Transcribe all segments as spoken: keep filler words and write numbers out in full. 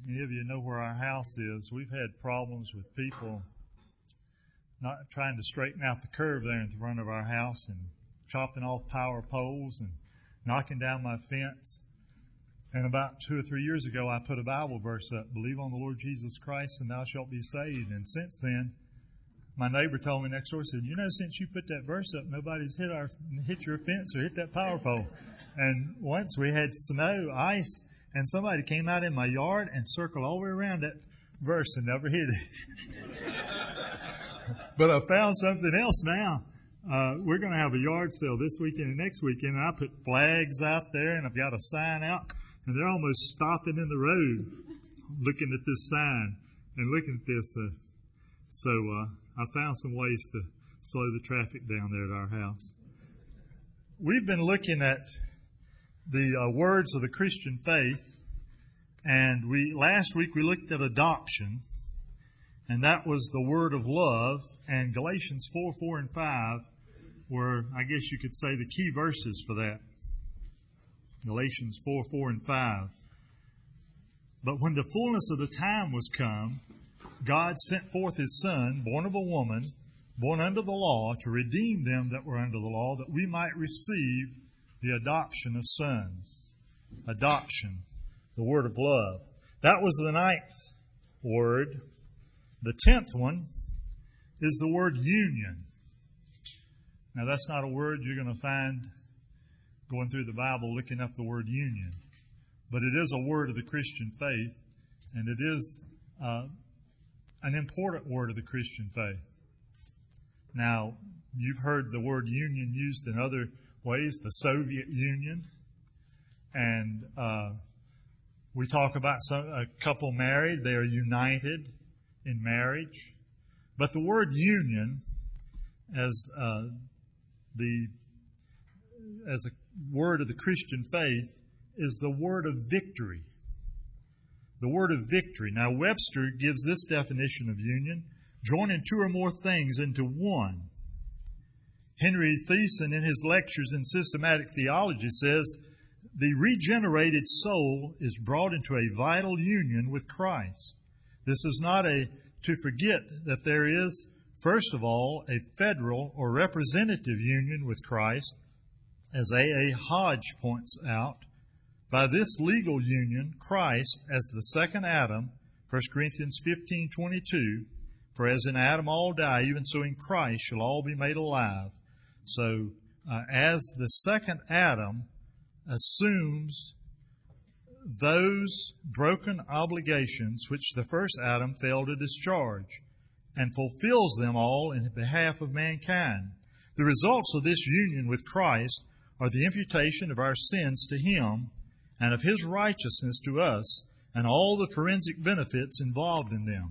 Any of you know where our house is? We've had problems with people not trying to straighten out the curb there in front of our house and chopping off power poles and knocking down my fence. And about two or three years ago, I put a Bible verse up, believe on the Lord Jesus Christ and thou shalt be saved. And since then, my neighbor told me next door, said, you know, since you put that verse up, nobody's hit our hit your fence or hit that power pole. And once we had snow, ice, and somebody came out in my yard and circled all the way around that verse and never hit it. But I found something else now. Uh, we're going to have a yard sale this weekend and next weekend, and I put flags out there, and I've got a sign out, and they're almost stopping in the road looking at this sign and looking at this. Uh, so uh, I found some ways to slow the traffic down there at our house. We've been looking at the uh, words of the Christian faith, and we last week we looked at adoption, and that was the word of love, and Galatians four, four, and five were, I guess you could say, the key verses for that. Galatians four, four, and five. But when the fullness of the time was come, God sent forth His Son, born of a woman, born under the law, to redeem them that were under the law, that we might receive the adoption of sons. Adoption, the word of love. That was the ninth word. The tenth one is the word union. Now, that's not a word you're going to find going through the Bible looking up the word union. But it is a word of the Christian faith, and it is uh, an important word of the Christian faith. Now, you've heard the word union used in other ways, the Soviet Union, and uh, we talk about some, a couple married, they are united in marriage. But the word union, as uh, the as a word of the Christian faith, is the word of victory. The word of victory. Now, Webster gives this definition of union: joining two or more things into one. Henry Thiessen, in his lectures in systematic theology, says, the regenerated soul is brought into a vital union with Christ. This is not a to forget that there is, first of all, a federal or representative union with Christ, as A A Hodge points out. By this legal union, Christ, as the second Adam, First Corinthians fifteen twenty-two, for as in Adam all die, even so in Christ shall all be made alive. So, uh, as the second Adam assumes those broken obligations which the first Adam failed to discharge, and fulfills them all in behalf of mankind. The results of this union with Christ are the imputation of our sins to Him and of His righteousness to us, and all the forensic benefits involved in them.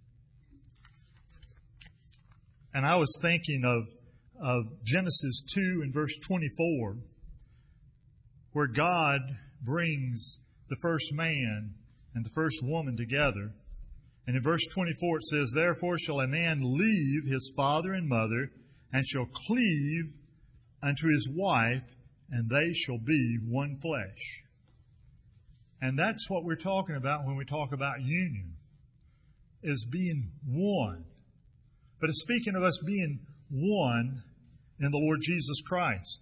And I was thinking of, of Genesis two and verse twenty-four, where God brings the first man and the first woman together. And in verse twenty-four it says, therefore shall a man leave his father and mother, and shall cleave unto his wife, and they shall be one flesh. And that's what we're talking about when we talk about union, is being one. But it's speaking of us being one in the Lord Jesus Christ.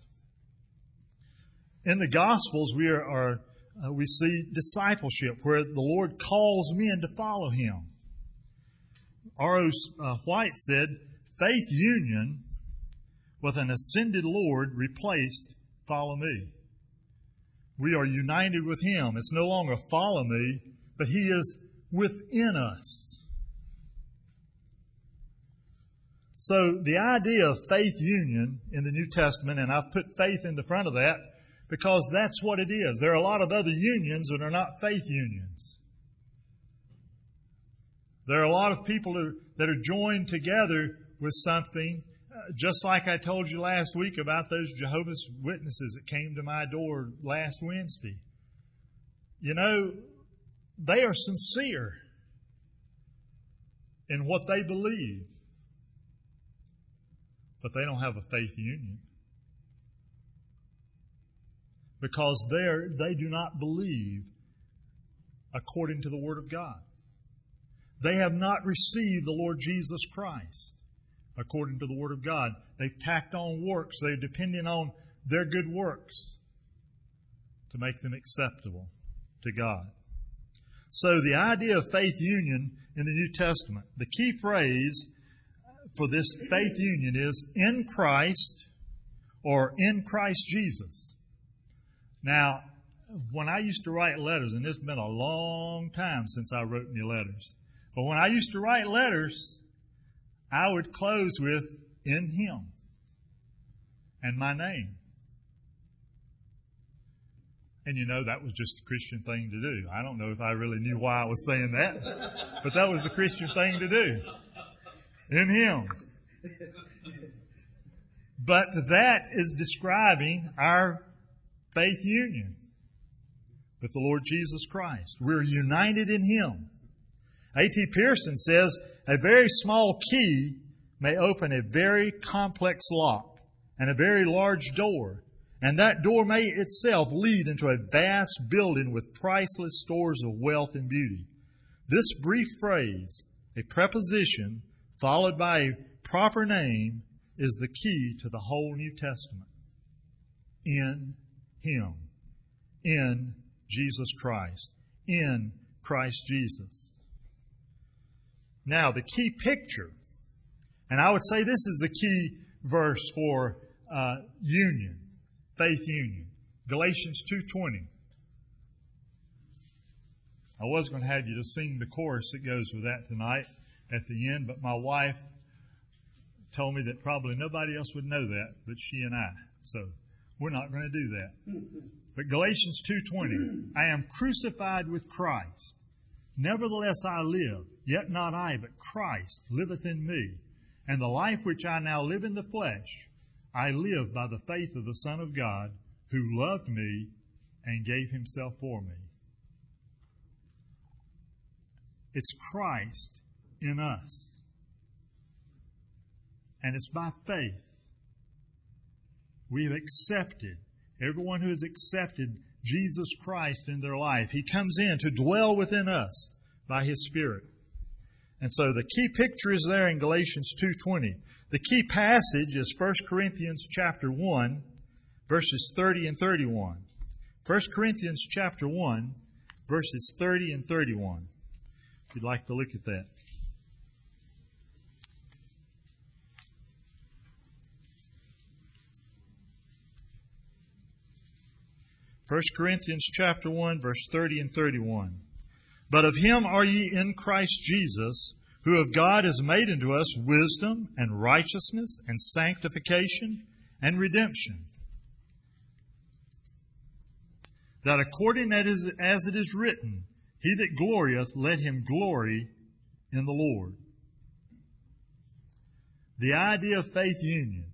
In the Gospels, we are, are uh, we see discipleship, where the Lord calls men to follow Him. R O Uh, White said, faith union with an ascended Lord replaced follow me. We are united with Him. It's no longer follow me, but He is within us. So the idea of faith union in the New Testament, and I've put faith in the front of that because that's what it is. There are a lot of other unions that are not faith unions. There are a lot of people that are joined together with something, just like I told you last week about those Jehovah's Witnesses that came to my door last Wednesday. You know, they are sincere in what they believe, but they don't have a faith union, because they they do not believe according to the Word of God. They have not received the Lord Jesus Christ according to the Word of God. They've tacked on works. They're depending on their good works to make them acceptable to God. So the idea of faith union in the New Testament, the key phrase for this faith union is in Christ or in Christ Jesus. Now, when I used to write letters, and it's been a long time since I wrote any letters, but when I used to write letters, I would close with in Him and my name. And you know, that was just a Christian thing to do. I don't know if I really knew why I was saying that, but that was the Christian thing to do. In Him. But that is describing our faith union with the Lord Jesus Christ. We're united in Him. A T Pearson says, a very small key may open a very complex lock and a very large door. And that door may itself lead into a vast building with priceless stores of wealth and beauty. This brief phrase, a preposition followed by a proper name, is the key to the whole New Testament. In Him. In Jesus Christ. In Christ Jesus. Now, the key picture, and I would say this is the key verse for uh, union. Faith union. Galatians two twenty. I was going to have you to sing the chorus that goes with that tonight at the end, but my wife told me that probably nobody else would know that but she and I. So we're not going to do that. But Galatians two twenty. I am crucified with Christ. Nevertheless I live, yet not I, but Christ liveth in me. And the life which I now live in the flesh, I live by the faith of the Son of God, who loved me and gave Himself for me. It's Christ in us. And it's by faith. We have accepted, everyone who has accepted Jesus Christ in their life, He comes in to dwell within us by His Spirit. And so the key picture is there in Galatians two twenty. The key passage is First Corinthians chapter one, verses thirty and thirty-one. First Corinthians chapter one, verses thirty and thirty-one. If you'd like to look at that. First Corinthians chapter one, verse thirty and thirty-one. But of Him are ye in Christ Jesus, who of God is made unto us wisdom and righteousness and sanctification and redemption. That according as it is written, He that glorieth, let him glory in the Lord. The idea of faith union.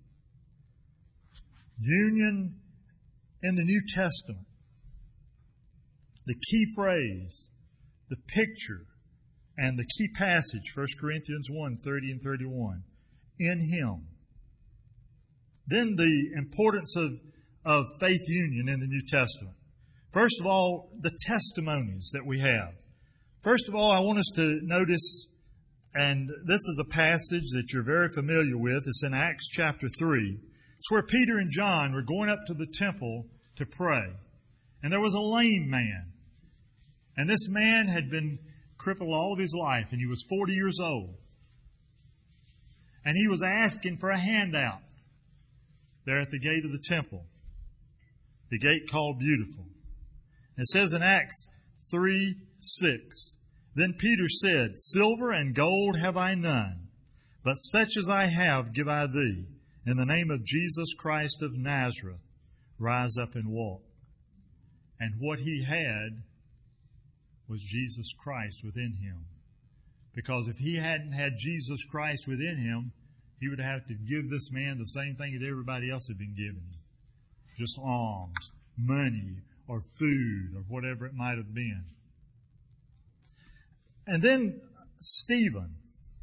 Union in the New Testament. The key phrase, the picture, and the key passage, First Corinthians one, thirty and thirty-one. In Him. Then the importance of, of faith union in the New Testament. First of all, the testimonies that we have. First of all, I want us to notice, and this is a passage that you're very familiar with. It's in Acts chapter three. It's where Peter and John were going up to the temple to pray. And there was a lame man. And this man had been crippled all of his life, and he was forty years old. And he was asking for a handout there at the gate of the temple, the gate called Beautiful. It says in Acts three six, Then Peter said, Silver and gold have I none, but such as I have give I thee. In the name of Jesus Christ of Nazareth, rise up and walk. And what he had was Jesus Christ within him. Because if he hadn't had Jesus Christ within him, he would have to give this man the same thing that everybody else had been given him. Just alms, money, or food, or whatever it might have been. And then Stephen.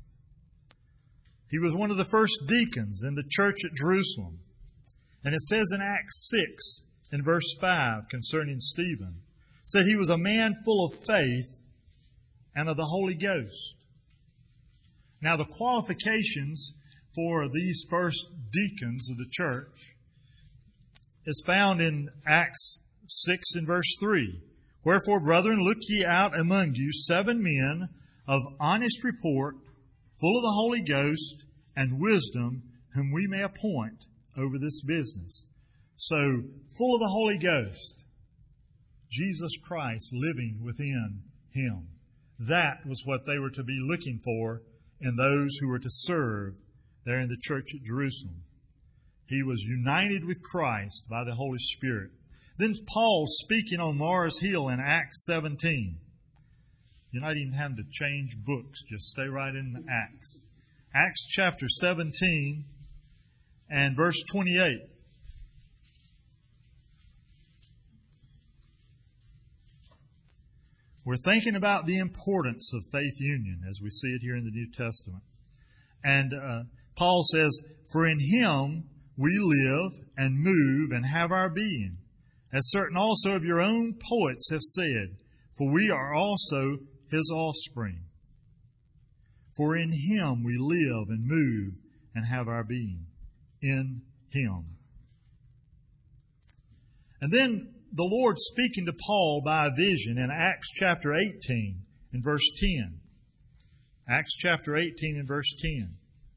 He was one of the first deacons in the church at Jerusalem. And it says in Acts six, in verse five, concerning Stephen, it said he was a man full of faith and of the Holy Ghost. Now, the qualifications for these first deacons of the church is found in Acts six and verse three. Wherefore, brethren, look ye out among you seven men of honest report, full of the Holy Ghost and wisdom, whom we may appoint over this business. So, full of the Holy Ghost, Jesus Christ living within him. That was what they were to be looking for in those who were to serve there in the church at Jerusalem. He was united with Christ by the Holy Spirit. Then Paul, speaking on Mars Hill in Acts seventeen. You're not even having to change books. Just stay right in Acts. Acts chapter seventeen and verse twenty-eight. We're thinking about the importance of faith union as we see it here in the New Testament. And uh, Paul says, for in him we live and move and have our being, as certain also of your own poets have said, for we are also his offspring. For in him we live and move and have our being. In him. And then the Lord speaking to Paul by a vision in Acts chapter eighteen and verse ten. Acts chapter eighteen and verse ten.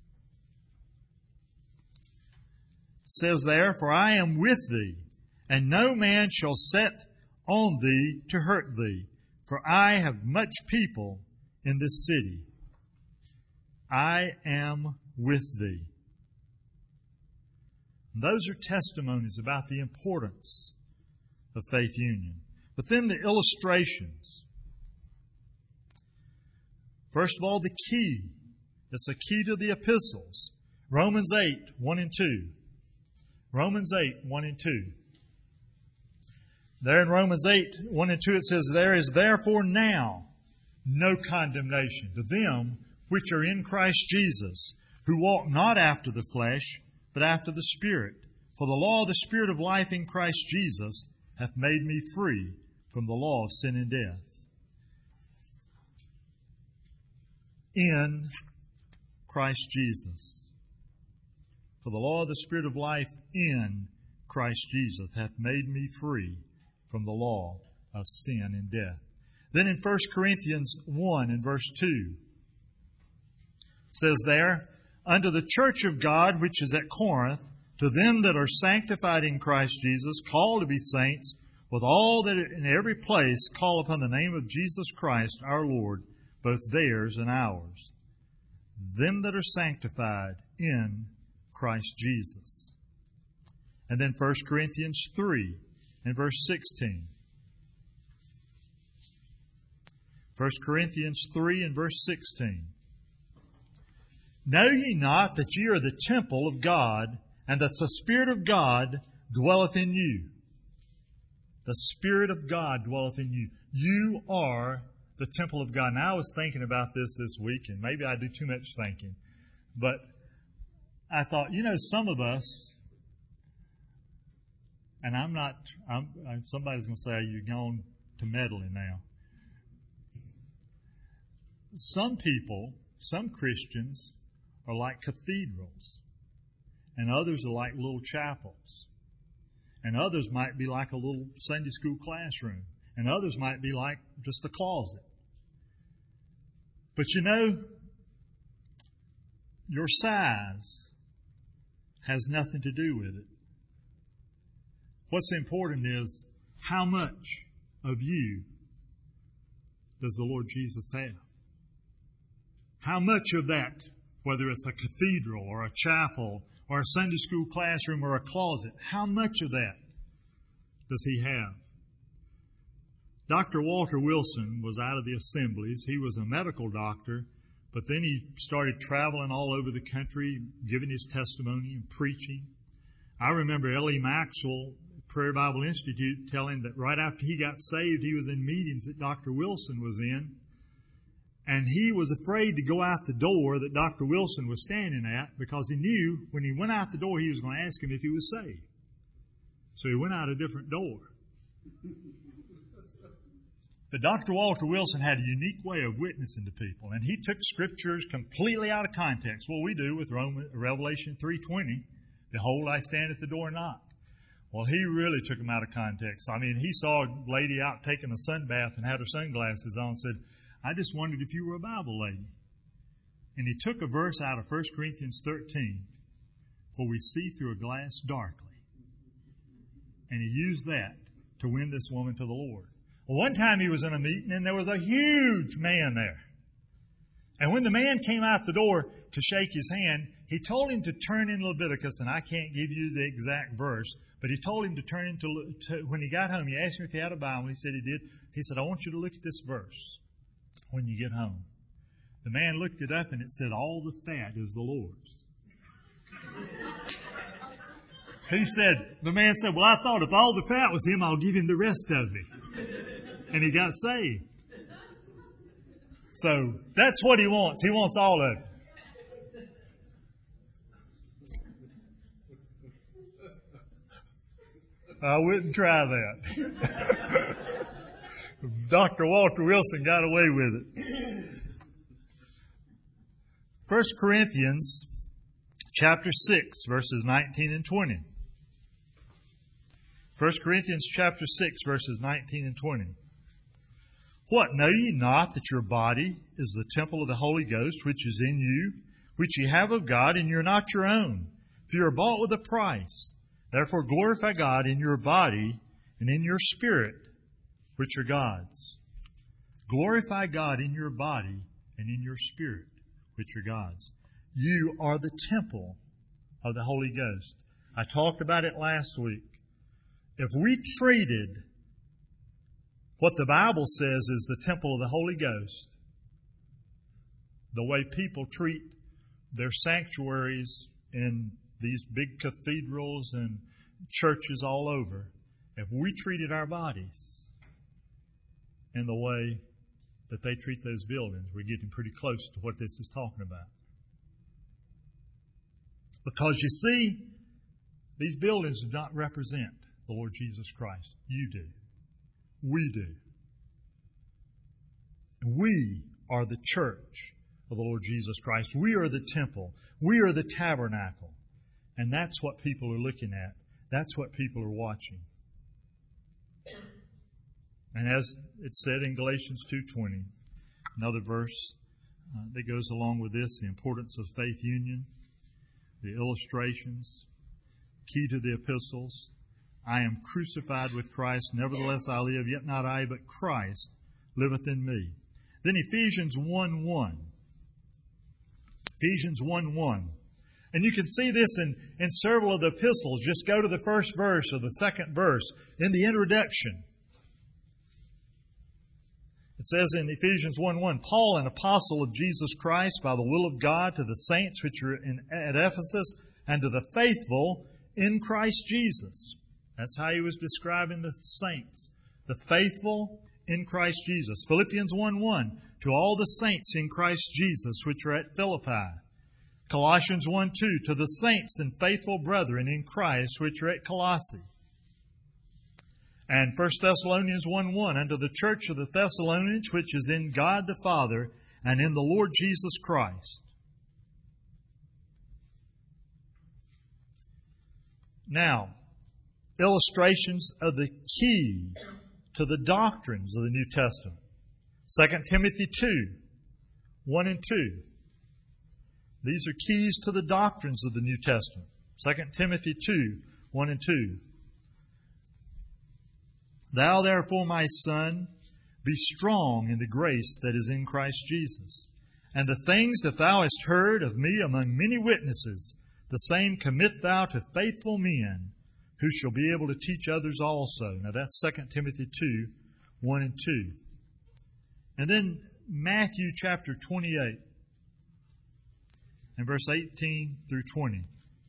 It says there, for I am with thee, and no man shall set on thee to hurt thee, for I have much people in this city. I am with thee. And those are testimonies about the importance of faith union. But then the illustrations. First of all, the key. It's a key to the epistles. Romans eight, one and two. Romans eight, one and two. There in Romans eight, one and two, it says, there is therefore now no condemnation to them which are in Christ Jesus, who walk not after the flesh, but after the Spirit. For the law of the Spirit of life in Christ Jesus hath made me free from the law of sin and death. In Christ Jesus. For the law of the Spirit of life in Christ Jesus hath made me free from the law of sin and death. Then in First Corinthians one and verse two, it says there, unto the church of God which is at Corinth, to them that are sanctified in Christ Jesus, called to be saints, with all that in every place call upon the name of Jesus Christ our Lord, both theirs and ours. Them that are sanctified in Christ Jesus. And then First Corinthians three and verse sixteen. First Corinthians three and verse sixteen. Know ye not that ye are the temple of God, and that the Spirit of God dwelleth in you? The Spirit of God dwelleth in you. You are the temple of God. Now, I was thinking about this this week, and maybe I do too much thinking. But I thought, you know, some of us, and I'm not, I'm, I'm, somebody's going to say, you're going to meddling now. Some people, some Christians, are like cathedrals. And others are like little chapels. And others might be like a little Sunday school classroom. And others might be like just a closet. But you know, your size has nothing to do with it. What's important is, how much of you does the Lord Jesus have? How much of that, whether it's a cathedral or a chapel or a Sunday school classroom or a closet, how much of that does he have? Doctor Walter Wilson was out of the assemblies. He was a medical doctor, but then he started traveling all over the country, giving his testimony and preaching. I remember L E Maxwell, Prayer Bible Institute, telling that right after he got saved, he was in meetings that Doctor Wilson was in, and he was afraid to go out the door that Doctor Wilson was standing at, because he knew when he went out the door, he was going to ask him if he was saved. So he went out a different door. But Doctor Walter Wilson had a unique way of witnessing to people, and he took scriptures completely out of context. What we do with Roman, Revelation three twenty, behold, I stand at the door and knock. Well, he really took them out of context. I mean, he saw a lady out taking a sun bath and had her sunglasses on and said, I just wondered if you were a Bible lady. And he took a verse out of First Corinthians thirteen, for we see through a glass darkly. And he used that to win this woman to the Lord. Well, one time he was in a meeting and there was a huge man there. And when the man came out the door to shake his hand, he told him to turn in Leviticus, and I can't give you the exact verse, but he told him to turn into, to, when he got home, he asked him if he had a Bible. He said he did. He said, I want you to look at this verse when you get home. The man looked it up and it said, all the fat is the Lord's. He said, the man said, well, I thought if all the fat was him, I'll give him the rest of it. And he got saved. So that's what he wants. He wants all of it. I wouldn't try that. Doctor Walter Wilson got away with it. First Corinthians chapter six, verses nineteen and twenty. First Corinthians chapter six, verses nineteen and twenty. What, know ye not that your body is the temple of the Holy Ghost, which is in you, which ye have of God, and you're not your own? For you are bought with a price. Therefore glorify God in your body and in your spirit, which are God's. Glorify God in your body and in your spirit, which are God's. You are the temple of the Holy Ghost. I talked about it last week. If we treated what the Bible says is the temple of the Holy Ghost, the way people treat their sanctuaries in these big cathedrals and churches all over, if we treated our bodies in the way that they treat those buildings, we're getting pretty close to what this is talking about. Because you see, these buildings do not represent the Lord Jesus Christ. You do. We do. We are the church of the Lord Jesus Christ. We are the temple. We are the tabernacle. And that's what people are looking at. That's what people are watching. And as it said in Galatians two twenty, another verse uh, that goes along with this, the importance of faith union, the illustrations, key to the epistles. I am crucified with Christ, nevertheless I live, yet not I, but Christ liveth in me. Then Ephesians one one. Ephesians one one. And you can see this in, in several of the epistles. Just go to the first verse or the second verse in the introduction. It says in Ephesians one one, Paul, an apostle of Jesus Christ, by the will of God, to the saints which are in, at Ephesus, and to the faithful in Christ Jesus. That's how he was describing the saints. The faithful in Christ Jesus. Philippians one one, to all the saints in Christ Jesus which are at Philippi. Colossians one two, to the saints and faithful brethren in Christ which are at Colossae. And First Thessalonians one one, unto the church of the Thessalonians which is in God the Father and in the Lord Jesus Christ. Now, illustrations of the key to the doctrines of the New Testament. Second Timothy two, one and two. These are keys to the doctrines of the New Testament. Second Timothy two, one and two. Thou therefore, my son, be strong in the grace that is in Christ Jesus. And the things that thou hast heard of me among many witnesses, the same commit thou to faithful men, who shall be able to teach others also. Now that's Second Timothy two, one and two. And then Matthew chapter twenty-eight and verse eighteen through twenty.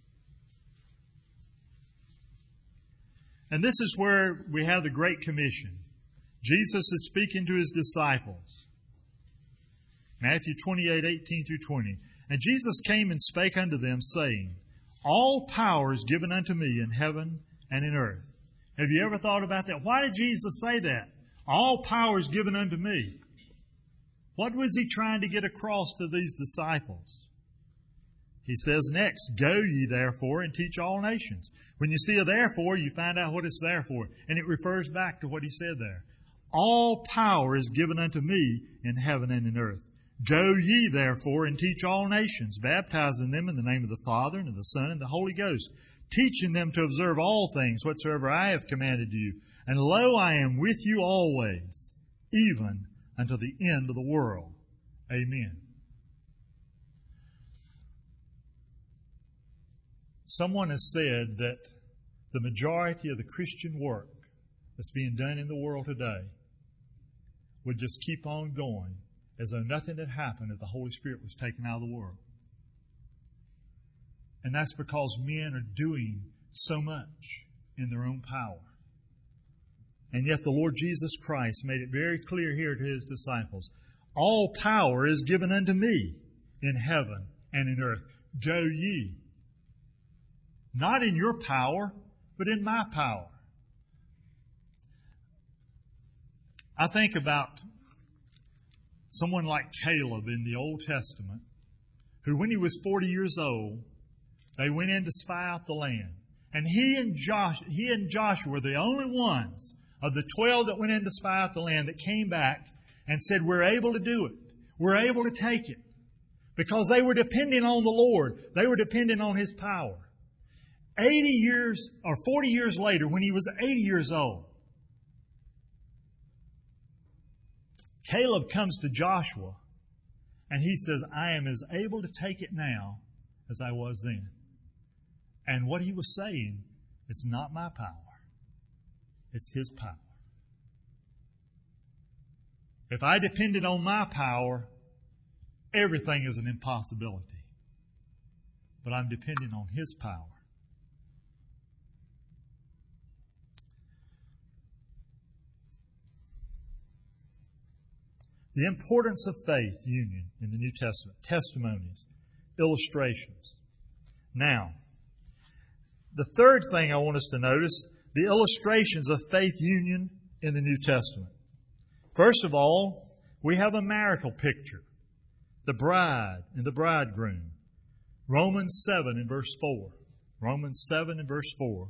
And this is where we have the Great Commission. Jesus is speaking to his disciples. Matthew twenty-eight, eighteen through twenty. And Jesus came and spake unto them, saying, all power is given unto me in heaven and in earth. Have you ever thought about that? Why did Jesus say that? All power is given unto me. What was he trying to get across to these disciples? He says next, go ye therefore and teach all nations. When you see a therefore, you find out what it's there for. And it refers back to what he said there. All power is given unto me in heaven and in earth. Go ye therefore and teach all nations, baptizing them in the name of the Father and of the Son and the Holy Ghost, teaching them to observe all things whatsoever I have commanded you. And lo, I am with you always, even unto the end of the world. Amen. Someone has said that the majority of the Christian work that's being done in the world today would just keep on going as though nothing had happened if the Holy Spirit was taken out of the world. And that's because men are doing so much in their own power. And yet the Lord Jesus Christ made it very clear here to His disciples, all power is given unto me in heaven and in earth. Go ye. Not in your power, but in my power. I think about someone like Caleb in the Old Testament, who when he was forty years old, they went in to spy out the land. And he and Josh, he and Joshua were the only ones of the twelve that went in to spy out the land that came back and said, we're able to do it. We're able to take it. Because they were depending on the Lord. They were depending on His power. eighty years or forty years later, when he was eighty years old, Caleb comes to Joshua and he says, I am as able to take it now as I was then. And what he was saying, it's not my power. It's His power. If I depended on my power, everything is an impossibility. But I'm depending on His power. The importance of faith union in the New Testament. Testimonies. Illustrations. Now, the third thing I want us to notice, the illustrations of faith union in the New Testament. First of all, we have a marital picture. The bride and the bridegroom. Romans seven and verse four. Romans seven and verse four.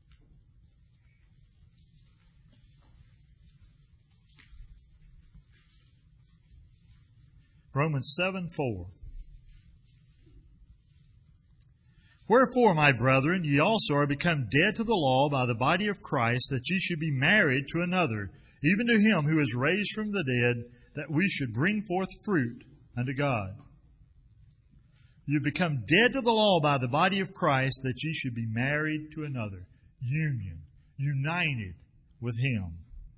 Romans seven four. Wherefore, my brethren, ye also are become dead to the law by the body of Christ, that ye should be married to another, even to Him who is raised from the dead, that we should bring forth fruit unto God. You become dead to the law by the body of Christ, that ye should be married to another. Union. United with Him.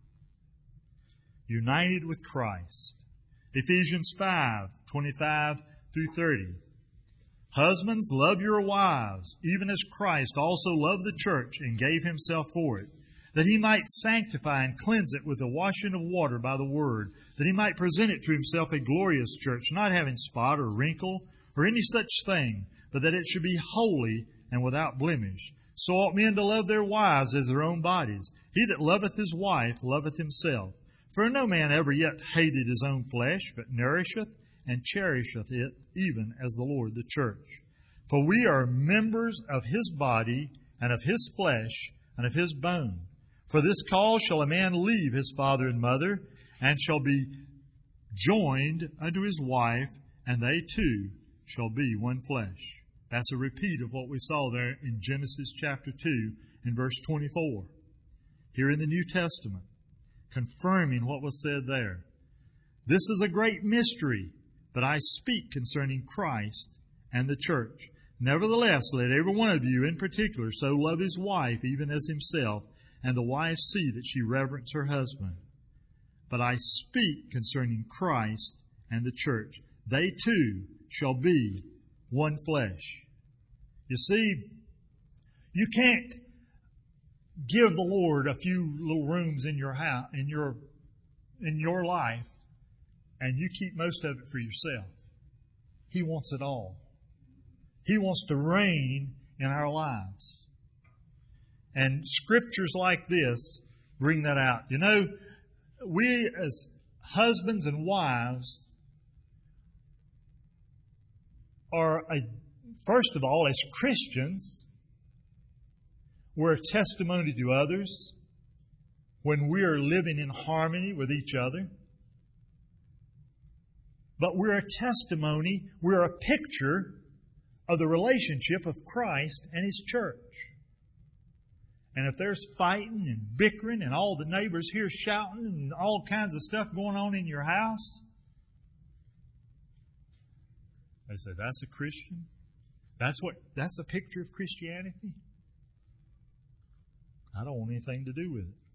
United with Christ. Ephesians five, twenty-five through thirty. Husbands, love your wives, even as Christ also loved the church and gave Himself for it, that He might sanctify and cleanse it with the washing of water by the Word, that He might present it to Himself a glorious church, not having spot or wrinkle or any such thing, but that it should be holy and without blemish. So ought men to love their wives as their own bodies. He that loveth his wife loveth himself. For no man ever yet hated his own flesh, but nourisheth and cherisheth it, even as the Lord the church. For we are members of His body, and of His flesh, and of His bone. For this cause shall a man leave his father and mother, and shall be joined unto his wife, and they two shall be one flesh. That's a repeat of what we saw there in Genesis chapter two and verse twenty-four. Here in the New Testament, confirming what was said there. This is a great mystery, but I speak concerning Christ and the church. Nevertheless, let every one of you in particular so love his wife even as himself, and the wife see that she reverence her husband. But I speak concerning Christ and the church. They too shall be one flesh. You see, you can't give the Lord a few little rooms in your house, in your, in your life, and you keep most of it for yourself. He wants it all. He wants to reign in our lives. And scriptures like this bring that out. You know, we as husbands and wives are, a, first of all, as Christians, we're a testimony to others when we are living in harmony with each other. But we're a testimony, we're a picture of the relationship of Christ and His church. And if there's fighting and bickering and all the neighbors here shouting and all kinds of stuff going on in your house, they say, that's a Christian? That's what, that's a picture of Christianity? I don't want anything to do with it.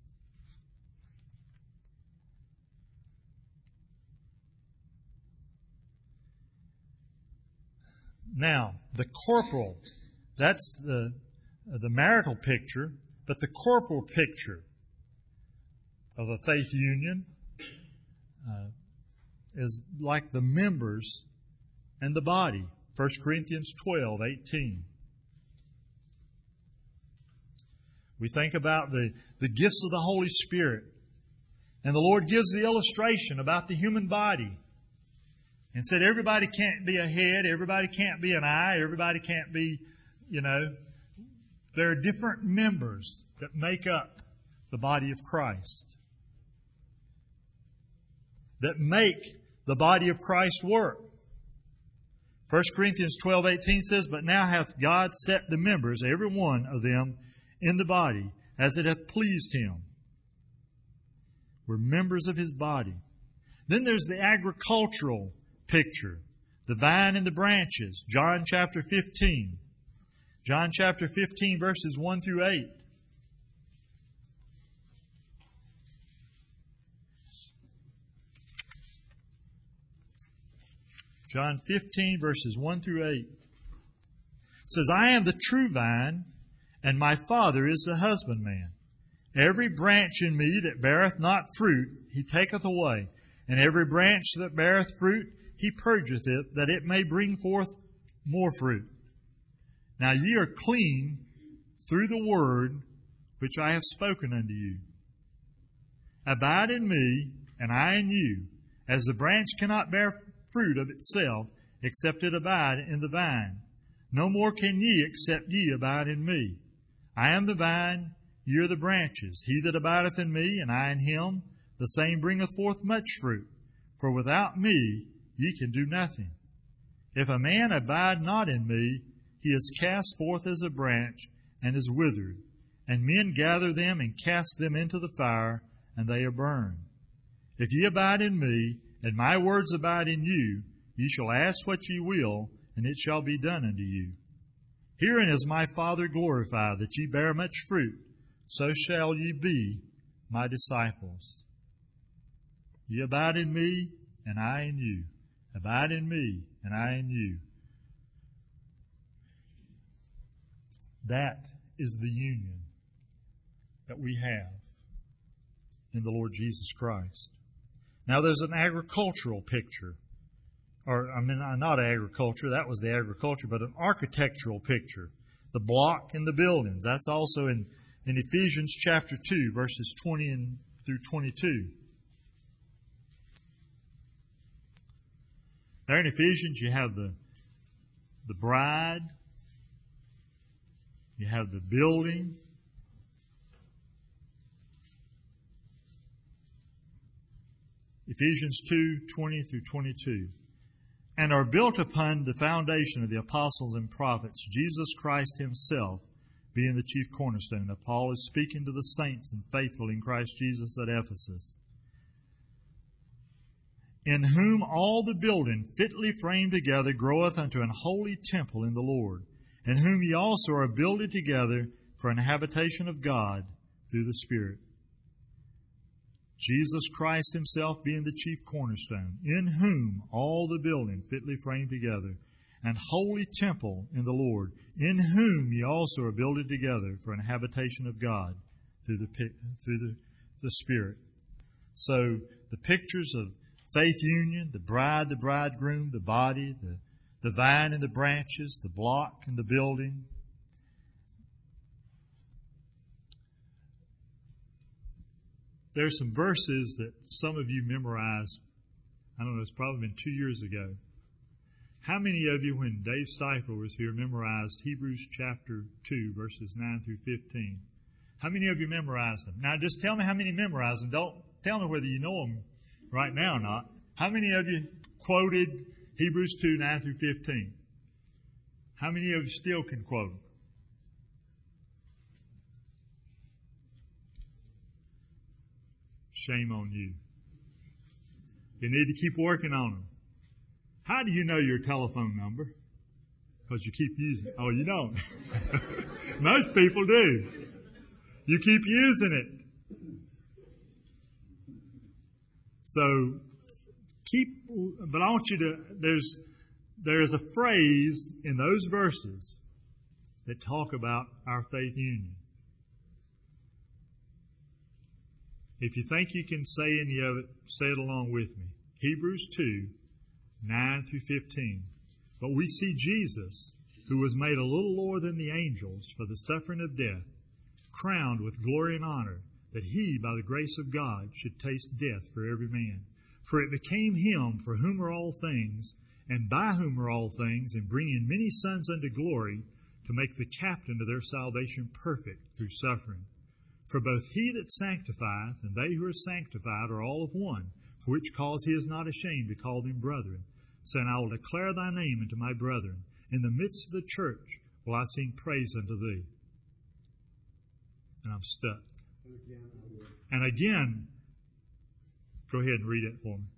Now, the corporal, that's the, the marital picture, but the corporal picture of a faith union uh, is like the members and the body. First Corinthians twelve eighteen. We think about the, the gifts of the Holy Spirit. And the Lord gives the illustration about the human body. And said everybody can't be a head, everybody can't be an eye, everybody can't be, you know, there are different members that make up the body of Christ. That make the body of Christ work. First Corinthians twelve eighteen says, But now hath God set the members, every one of them, in the body, as it hath pleased Him. We're members of His body. Then there's the agricultural picture, the vine and the branches, John chapter fifteen. John chapter fifteen, verses one through eight. John fifteen, verses one through eight. It says, I am the true vine, and my Father is the husbandman. Every branch in me that beareth not fruit, He taketh away. And every branch that beareth fruit, He purgeth it, that it may bring forth more fruit. Now ye are clean through the word which I have spoken unto you. Abide in me, and I in you, as the branch cannot bear fruit of itself, except it abide in the vine. No more can ye, except ye abide in me. I am the vine, ye are the branches. He that abideth in me, and I in him, the same bringeth forth much fruit. For without me ye can do nothing. If a man abide not in me, he is cast forth as a branch, and is withered. And men gather them, and cast them into the fire, and they are burned. If ye abide in me, and my words abide in you, ye shall ask what ye will, and it shall be done unto you. Herein is my Father glorified, that ye bear much fruit, so shall ye be my disciples. Ye abide in me, and I in you. Abide in me, and I in you. That is the union that we have in the Lord Jesus Christ. Now there's an agricultural picture. Or, I mean, not agriculture, that was the agriculture, but an architectural picture. The block and the buildings. That's also in, in Ephesians chapter two, verses twenty and through twenty-two. There in Ephesians you have the, the bride, you have the building, Ephesians two, twenty through twenty-two. And are built upon the foundation of the apostles and prophets, Jesus Christ Himself being the chief cornerstone. Now Paul is speaking to the saints and faithful in Christ Jesus at Ephesus. In whom all the building fitly framed together groweth unto an holy temple in the Lord, in whom ye also are builded together for an habitation of God through the Spirit. Jesus Christ Himself being the chief cornerstone, in whom all the building fitly framed together, an holy temple in the Lord, in whom ye also are builded together for an habitation of God through the through the, the Spirit. So the pictures of faith union, the bride, the bridegroom, the body, the, the vine and the branches, the block and the building. there's some verses that some of you memorized. I don't know, it's probably been two years ago. How many of you, when Dave Stiefel was here, memorized Hebrews chapter two, verses nine through fifteen? How many of you memorized them? Now, just tell me how many memorized them. Don't tell me whether you know them right now or not. How many of you quoted Hebrews two, nine through fifteen? How many of you still can quote them? Shame on you. You need to keep working on them. How do you know your telephone number? Because you keep using it. Oh, you don't. Most people do. You keep using it. So keep, but I want you to, there's, there's a phrase in those verses that talk about our faith union. If you think you can say any of it, say it along with me. Hebrews two, nine through fifteen. But we see Jesus, who was made a little lower than the angels for the suffering of death, crowned with glory and honor, that he, by the grace of God, should taste death for every man. For it became him for whom are all things, and by whom are all things, and bringing many sons unto glory, to make the captain of their salvation perfect through suffering. For both he that sanctifieth and they who are sanctified are all of one, for which cause he is not ashamed to call them brethren, saying, I will declare thy name unto my brethren. In the midst of the church will I sing praise unto thee. And I'm stuck. And again, go ahead and read it for me.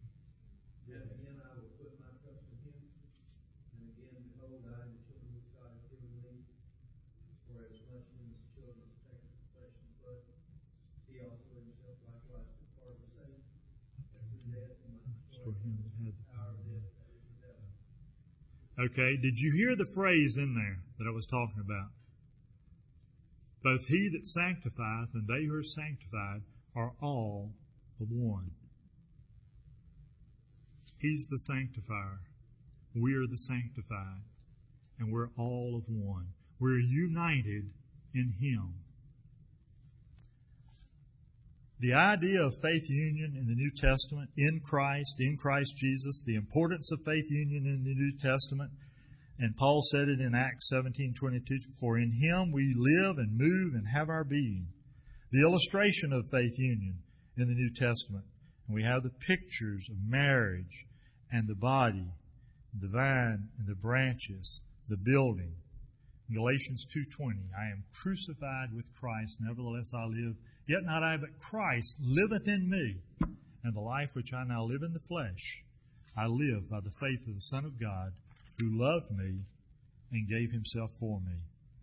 Okay, did you hear the phrase in there that I was talking about? Both he that sanctifieth and they who are sanctified are all of one. He's the sanctifier. We're the sanctified. And we're all of one. We're united in him. The idea of faith union in the New Testament, in Christ, in Christ Jesus, the importance of faith union in the New Testament, and Paul said it in Acts seventeen twenty-two, for in him we live and move and have our being. The illustration of faith union in the New Testament. And we have the pictures of marriage and the body, the vine and the branches, the building. Galatians two twenty, I am crucified with Christ, nevertheless I live. Yet not I, but Christ liveth in me. And the life which I now live in the flesh, I live by the faith of the Son of God, who loved me and gave himself for me.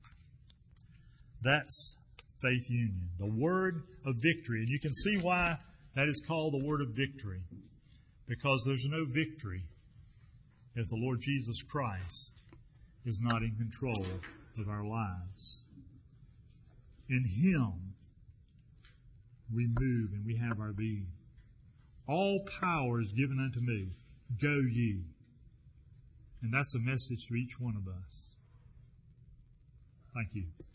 That's faith union, the word of victory. And you can see why that is called the word of victory. Because there's no victory if the Lord Jesus Christ is not in control of our lives. In him we move and we have our being. All power is given unto me. Go ye. And that's a message to each one of us. Thank you.